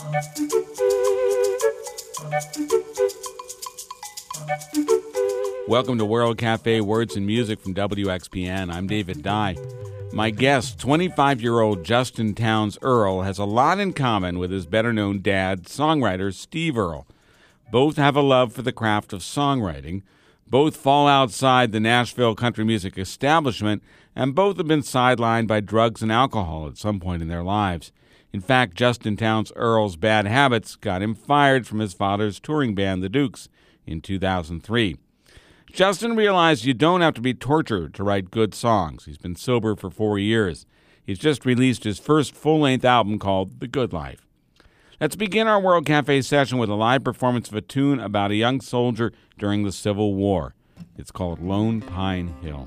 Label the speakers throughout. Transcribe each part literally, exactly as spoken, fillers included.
Speaker 1: Welcome to World Cafe Words and Music from W X P N. I'm David Dye. My guest, twenty-five-year-old Justin Townes Earle, has a lot in common with his better-known dad, songwriter Steve Earle. Both have a love for the craft of songwriting. Both fall outside the Nashville country music establishment, and both have been sidelined by drugs and alcohol at some point in their lives. In fact, Justin Townes Earle's bad habits got him fired from his father's touring band, the Dukes, in two thousand three. Justin realized you don't have to be tortured to write good songs. He's been sober for four years. He's just released his first full-length album called The Good Life. Let's begin our World Cafe session with a live performance of a tune about a young soldier during the Civil War. It's called Lone Pine Hill.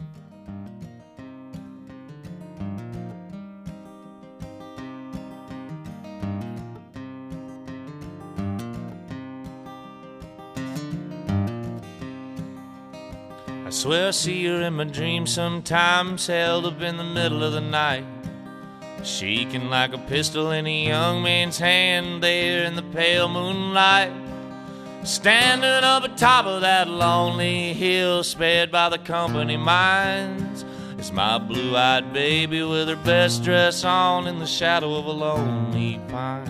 Speaker 2: I swear I see her in my dreams sometimes, held up in the middle of the night, shaking like a pistol in a young man's hand there in the pale moonlight. Standing up atop of that lonely hill, spared by the company mines, is my blue-eyed baby with her best dress on in the shadow of a lonely pine.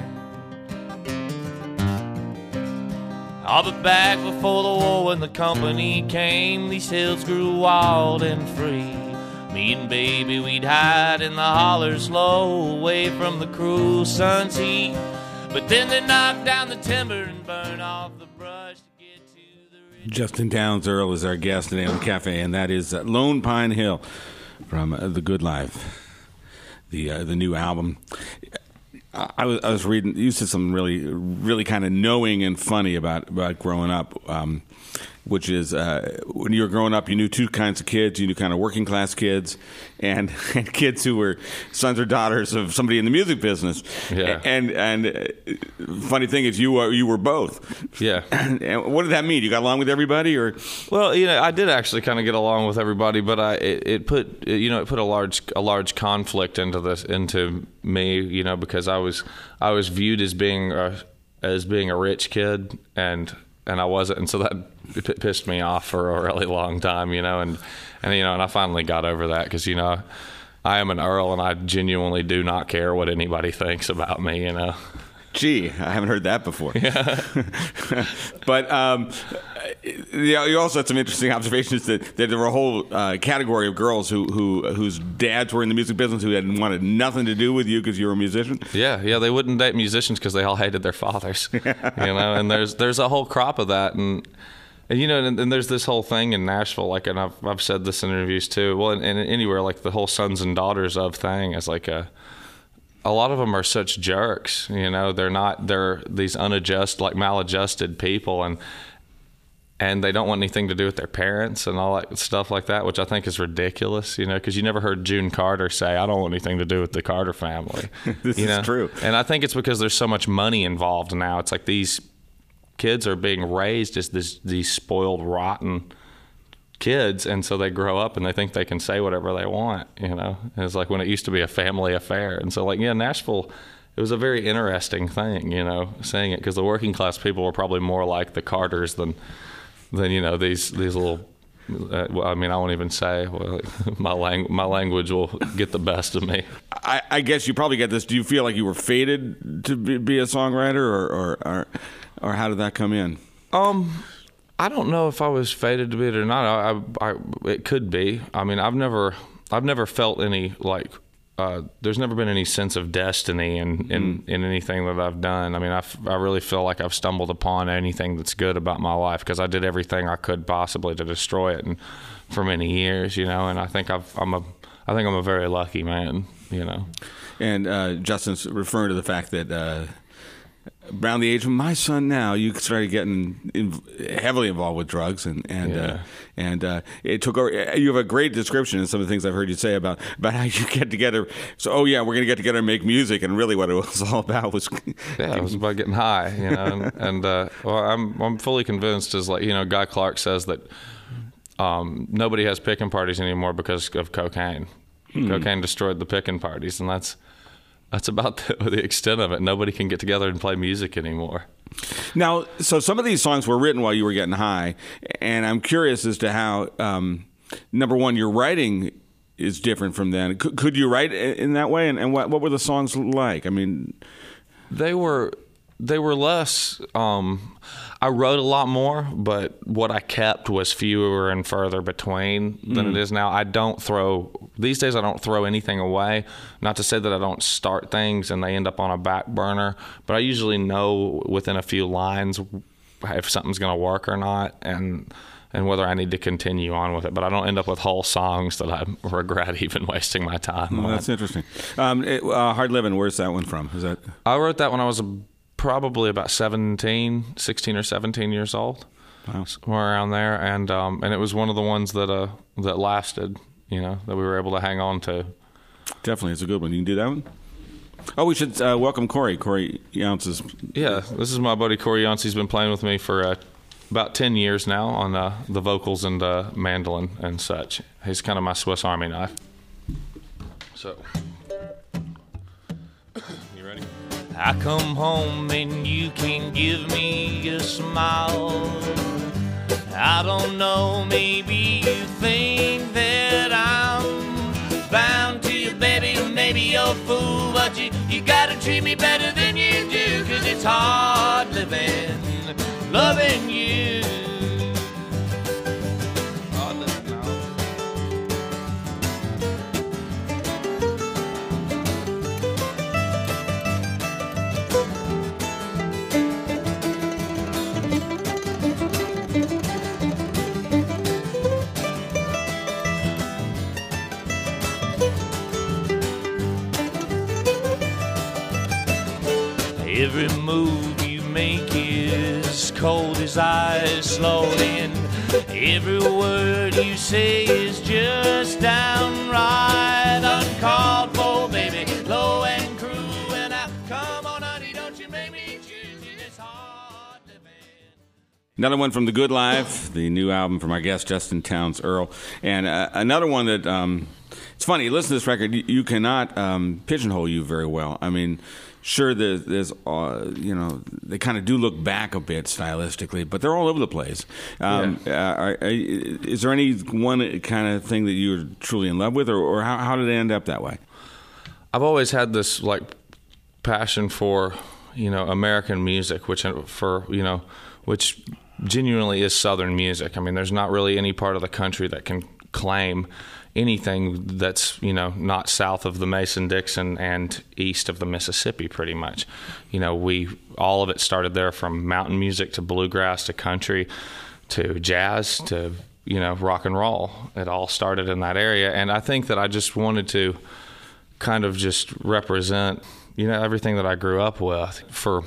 Speaker 2: All but back before the war when the company came, these hills grew wild and free. Me and baby, we'd hide in the hollers low, away from the cruel sun's heat. But then they knocked down the timber and burned off the brush to get to the rich.
Speaker 1: Justin Townes Earle is our guest today on Cafe, and that is uh, Lone Pine Hill from uh, The Good Life, the uh, the new album. I was, I was reading, you said something really, really kind of knowing and funny about, about growing up, um, which is uh, when you were growing up, you knew two kinds of kids. You knew kind of working class kids and, and kids who were sons or daughters of somebody in the music business.
Speaker 2: Yeah.
Speaker 1: And and uh, funny thing is, you were you were both.
Speaker 2: Yeah.
Speaker 1: And what did that mean? You got along with everybody, or?
Speaker 2: Well, you know, I did actually kind of get along with everybody, but I it, it put you know it put a large a large conflict into this into me, you know, because I was I was viewed as being a, as being a rich kid, and and I wasn't, and so that p- pissed me off for a really long time, you know, and and you know, and I finally got over that because you know, I am an Earl, and I genuinely do not care what anybody thinks about me, you know.
Speaker 1: Gee, I haven't heard that before. Yeah. But um, you also had some interesting observations that, that there were a whole uh, category of girls who, who whose dads were in the music business who had wanted nothing to do with you because you were a musician.
Speaker 2: Yeah, yeah, they wouldn't date musicians because they all hated their fathers. You know, and there's there's a whole crop of that, and and you know, and, and there's this whole thing in Nashville, like, and I've I've said this in interviews too. Well, and, and anywhere, like the whole sons and daughters of thing is like a. A lot of them are such jerks, you know. They're not. They're these unadjusted, like maladjusted people, and and they don't want anything to do with their parents and all that stuff like that, which I think is ridiculous, you know. Because you never heard June Carter say, "I don't want anything to do with the Carter family."
Speaker 1: This
Speaker 2: you
Speaker 1: is
Speaker 2: know?
Speaker 1: true,
Speaker 2: and I think it's because there's so much money involved now. It's like these kids are being raised as this these spoiled, rotten kids, and so they grow up and they think they can say whatever they want, you know. And it's like when it used to be a family affair, and so like yeah, Nashville, it was a very interesting thing, you know, saying it, because the working class people were probably more like the Carters than than you know these these little. Uh, well, I mean, I won't even say. Well, my lang- my language will get the best of me.
Speaker 1: I, I guess you probably get this. Do you feel like you were fated to be, be a songwriter, or, or or or how did that come in?
Speaker 2: Um. I don't know if I was fated to be it or not. I, I, I, it could be. I mean, I've never, I've never felt any like. Uh, there's never been any sense of destiny in, in, mm. in anything that I've done. I mean, I, I really feel like I've stumbled upon anything that's good about my life because I did everything I could possibly to destroy it, and for many years, you know. And I think I've, I'm a, I think I'm a very lucky man, you know.
Speaker 1: And uh, Justin's referring to the fact that. Uh, Around the age of my son now, you started getting in, heavily involved with drugs, and and
Speaker 2: yeah.
Speaker 1: uh, and uh, it took over. You have a great description in some of the things I've heard you say about about how you get together. So, oh yeah, we're going to get together and make music, and really what it was all about was
Speaker 2: yeah, it was about getting high, you know. And, and uh, well, I'm I'm fully convinced, as like you know, Guy Clark says that um, nobody has picking parties anymore because of cocaine. Hmm. Cocaine destroyed the picking parties, and that's. that's about the, the extent of it. Nobody can get together and play music anymore.
Speaker 1: Now, so some of these songs were written while you were getting high, and I'm curious as to how, um, number one, your writing is different from then. Could, could you write in that way, and, and what, what were the songs like? I mean,
Speaker 2: they were they were less. Um, I wrote a lot more, but what I kept was fewer and further between than mm. it is now. I don't throw these days. I don't throw anything away. Not to say that I don't start things and they end up on a back burner, but I usually know within a few lines if something's going to work or not, and and whether I need to continue on with it. But I don't end up with whole songs that I regret even wasting my time
Speaker 1: well,
Speaker 2: on.
Speaker 1: That's interesting. Um, it, uh, Hard Living, where's that one from? Is that?
Speaker 2: I wrote that when I was a, probably about seventeen, sixteen or seventeen years old.
Speaker 1: Wow.
Speaker 2: Somewhere around there. And um, and it was one of the ones that uh, that lasted, you know, that we were able to hang on to.
Speaker 1: Definitely. It's a good one. You can do that one? Oh, we should uh, welcome Corey. Corey Younces.
Speaker 2: Yeah, this is my buddy Corey Younce. He's been playing with me for uh, about ten years now on uh, the vocals and uh, mandolin and such. He's kind of my Swiss Army knife. So, you ready? I come home and you can give me a smile. I don't know, maybe you think that I'm bound to you, baby. Maybe you're a fool, but you, you gotta treat me better than you do, 'cause it's hard living, loving you. Hard living now. Every move you make is cold as ice, slowly, and every word you say is just downright uncalled for, baby. Low and cruel, and I come on, honey, don't you make me choose you. It's hard living.
Speaker 1: Another one from The Good Life, the new album from our guest Justin Townes Earle, and uh, another one that um, it's funny. You listen to this record, you, you cannot um, pigeonhole you very well. I mean. Sure, there's, there's uh, you know, they kind of do look back a bit stylistically, but they're all over the place. Um, yeah. uh, are, are, is there any one kind of thing that you're truly in love with, or, or how, how did it end up that way?
Speaker 2: I've always had this like passion for, you know, American music, which for you know, which genuinely is Southern music. I mean, there's not really any part of the country that can claim anything that's, you know, not south of the Mason-Dixon and east of the Mississippi, pretty much. You know, we all of it started there, from mountain music to bluegrass to country to jazz to, you know, rock and roll. It all started in that area. And I think that I just wanted to kind of just represent, you know, everything that I grew up with for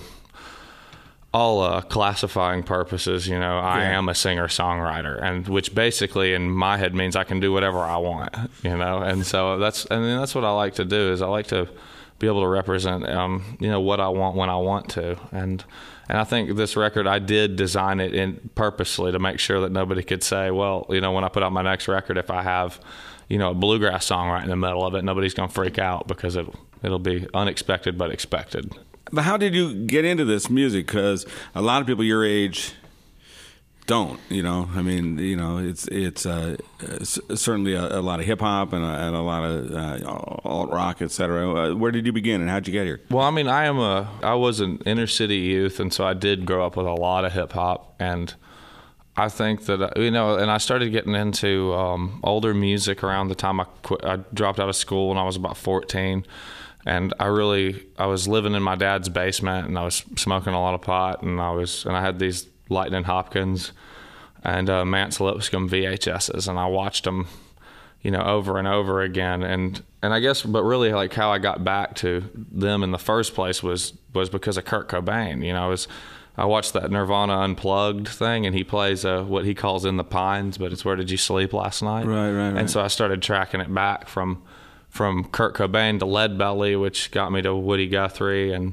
Speaker 2: all uh, classifying purposes. You know, I yeah. am a singer-songwriter, and which basically in my head means I can do whatever I want, you know. And so that's, I mean, that's what I like to do, is I like to be able to represent, um, you know, what I want when I want to. And and I think this record, I did design it in purposely to make sure that nobody could say, well, you know, when I put out my next record, if I have, you know, a bluegrass song right in the middle of it, nobody's going to freak out, because it, it'll be unexpected but expected.
Speaker 1: But how did you get into this music? Because a lot of people your age don't, you know. I mean, you know, it's it's uh, certainly a, a lot of hip hop and, and a lot of uh, alt rock, et cetera. Uh, where did you begin, and how'd you get here?
Speaker 2: Well, I mean, I am a I was an inner city youth, and so I did grow up with a lot of hip hop, and I think that, you know, and I started getting into um, older music around the time I quit. I dropped out of school when I was about fourteen. And I really, I was living in my dad's basement, and I was smoking a lot of pot, and I was, and I had these Lightning Hopkins and uh, Mance Lipscomb V H S's, and I watched them, you know, over and over again. And, and I guess, but really, like, how I got back to them in the first place was, was because of Kurt Cobain. You know, I was, I watched that Nirvana Unplugged thing, and he plays uh, what he calls In the Pines, but it's Where Did You Sleep Last Night?
Speaker 1: Right, right, right.
Speaker 2: And so I started tracking it back from, from Kurt Cobain to Leadbelly, which got me to Woody Guthrie, and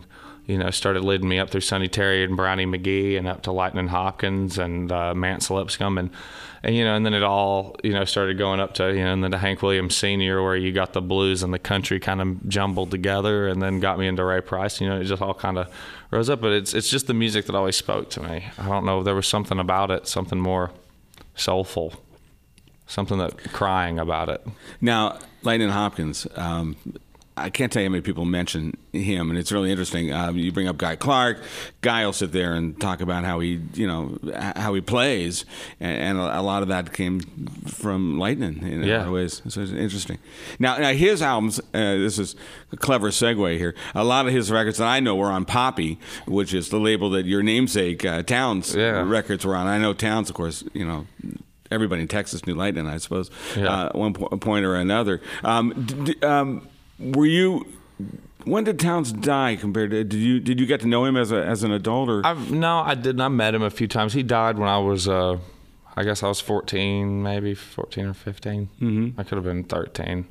Speaker 2: you know, started leading me up through Sonny Terry and Brownie McGhee and up to Lightning Hopkins and uh, Mance Lipscomb. And, and, you know, and then it all, you know, started going up to, you know, and then to Hank Williams Senior, where you got the blues and the country kind of jumbled together, and then got me into Ray Price. You know, it just all kind of rose up. But it's it's just the music that always spoke to me. I don't know, there was something about it, something more soulful, something that crying about it.
Speaker 1: Now, Lightning Hopkins, um, I can't tell you how many people mention him, and it's really interesting. Um, you bring up Guy Clark. Guy will sit there and talk about how he, you know, how he plays, and, and a lot of that came from Lightning in a
Speaker 2: yeah.
Speaker 1: lot of ways. So it's interesting. Now, now his albums. Uh, this is a clever segue here. A lot of his records that I know were on Poppy, which is the label that your namesake uh, Towns
Speaker 2: yeah.
Speaker 1: records were on. I know Towns, of course, you know. Everybody in Texas knew Lightning, I suppose,
Speaker 2: yeah.
Speaker 1: uh, one po- point or another. Um, d- d- um, Were you? When did Towns die? Compared to did you did you get to know him as a as an adult or?
Speaker 2: I've, no, I didn't. I met him a few times. He died when I was, uh, I guess I was fourteen, maybe fourteen or fifteen. Mm-hmm. I could have been thirteen.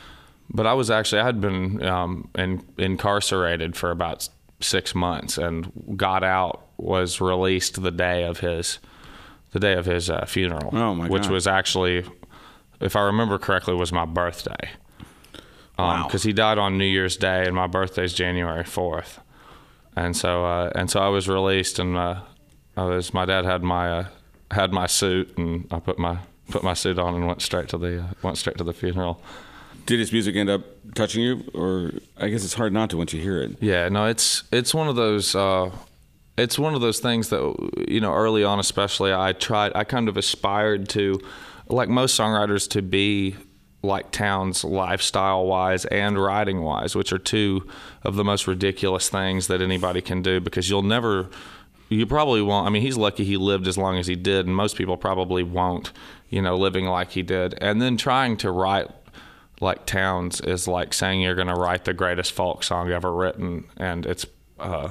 Speaker 2: But I was actually I had been um, in, incarcerated for about six months and got out. Was released the day of his the day of his uh, funeral.
Speaker 1: Oh my God.
Speaker 2: Which was actually, if I remember correctly, was my birthday.
Speaker 1: Wow.
Speaker 2: Because um, he died on New Year's Day, and my birthday's January fourth, and so uh, and so I was released, and uh, I was my dad had my uh, had my suit, and I put my put my suit on and went straight to the uh, went straight to the funeral.
Speaker 1: Did his music end up touching you, or I guess it's hard not to once you hear it?
Speaker 2: Yeah, no, it's it's one of those uh, it's one of those things that, you know, early on especially, I tried I kind of aspired to, like most songwriters, to be like Towns lifestyle-wise and writing-wise, which are two of the most ridiculous things that anybody can do, because you'll never, you probably won't, I mean, he's lucky he lived as long as he did, and most people probably won't, you know, living like he did. And then trying to write like Towns is like saying you're going to write the greatest folk song ever written, and it's, uh,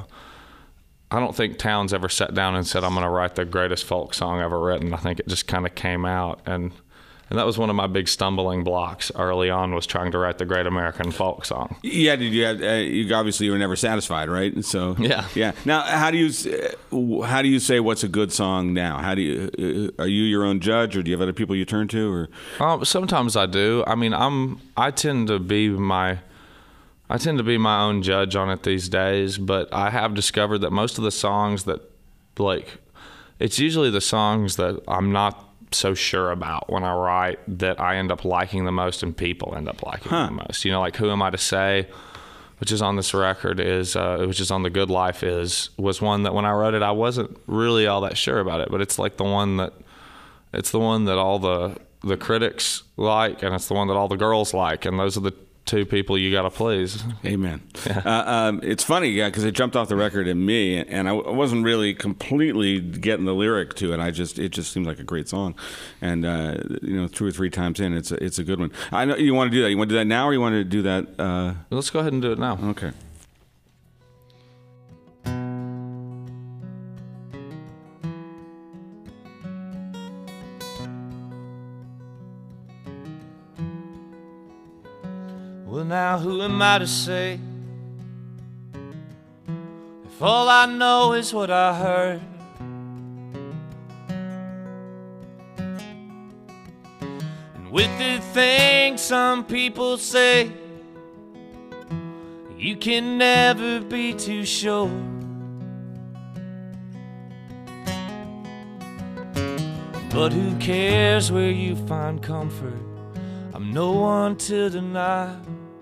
Speaker 2: I don't think Towns ever sat down and said, I'm going to write the greatest folk song ever written. I think it just kind of came out, and And that was one of my big stumbling blocks early on, was trying to write the great American folk song.
Speaker 1: Yeah, did you have? Uh, you obviously you were never satisfied, right? So
Speaker 2: yeah,
Speaker 1: yeah. Now, how do you uh, how do you say what's a good song now? How do you uh, are you your own judge, or do you have other people you turn to? Or
Speaker 2: um, sometimes I do. I mean, I'm I tend to be my I tend to be my own judge on it these days. But I have discovered that most of the songs that, like, it's usually the songs that I'm not so sure about when I write that I end up liking the most, and people end up liking huh. the most. You know, like Who Am I to Say, which is on this record, is uh, which is on The Good Life, is was one that when I wrote it I wasn't really all that sure about it, but it's like the one that it's the one that all the the critics like, and it's the one that all the girls like, and those are the two people you got to please.
Speaker 1: Amen.
Speaker 2: Yeah.
Speaker 1: Uh, um, it's funny, yeah, because it jumped off the record in me, and I w- wasn't really completely getting the lyric to it. I just it just seemed like a great song, and uh, you know, two or three times in, it's a, it's a good one. I know you want to do that. You want to do that now, or you want to do that? Uh...
Speaker 2: Let's go ahead and do it now.
Speaker 1: Okay.
Speaker 3: Well, now who am I to say, if all I know is what I heard? And with the things some people say, you can never be too sure. But who cares where you find comfort? I'm no one to deny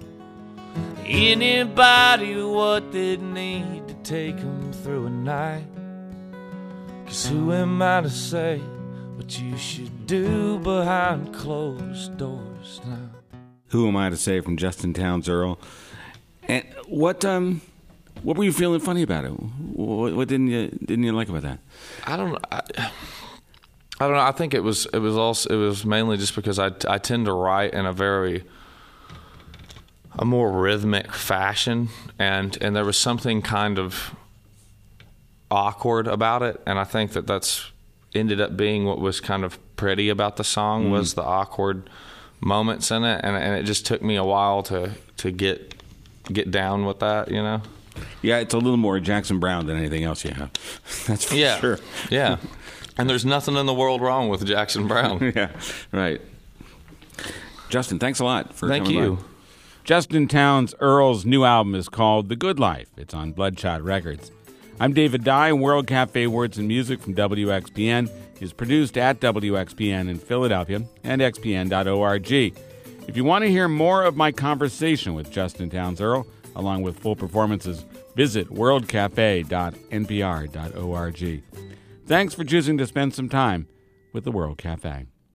Speaker 3: anybody what they'd need to take them through a night. 'Cause who am I to say what you should do behind closed doors now?
Speaker 1: Who Am I to Say from Justin Townes Earle. And what um what were you feeling funny about it? What, what didn't you didn't you like about that?
Speaker 2: I don't I, I don't know. I think it was it was also it was mainly just because I I tend to write in a very a more rhythmic fashion, and and there was something kind of awkward about it, and I think that that's ended up being what was kind of pretty about the song, mm. was the awkward moments in it, and and it just took me a while to to get get down with that, you know.
Speaker 1: Yeah, it's a little more Jackson Browne than anything else you have. That's for
Speaker 2: yeah.
Speaker 1: sure.
Speaker 2: Yeah. And there's nothing in the world wrong with Jackson Browne.
Speaker 1: Yeah, right. Justin, thanks a lot for
Speaker 2: Thank
Speaker 1: coming
Speaker 2: you.
Speaker 1: by. Justin Townes Earle's new album is called The Good Life. It's on Bloodshot Records. I'm David Dye, and World Cafe Words and Music from W X P N is produced at W X P N in Philadelphia and x p n dot org. If you want to hear more of my conversation with Justin Townes Earle, along with full performances, visit world cafe dot n p r dot org. Thanks for choosing to spend some time with the World Cafe.